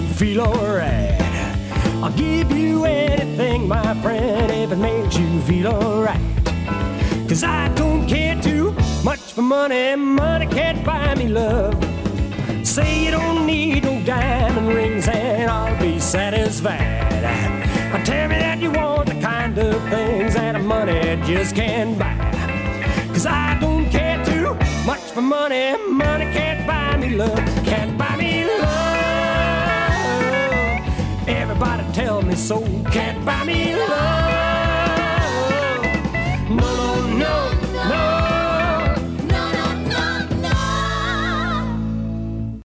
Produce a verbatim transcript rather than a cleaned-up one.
feel alright. I'll give you anything, my friend, if it makes you feel alright. Cause I don't care too much for money, money can't buy me love. Say you don't need no diamond rings and I'll be satisfied. Tell me that you want the kind of things that money just can't buy. Cause I don't care too much for money, money can't buy me love, can't buy me love. Everybody tell me so, can't buy me love.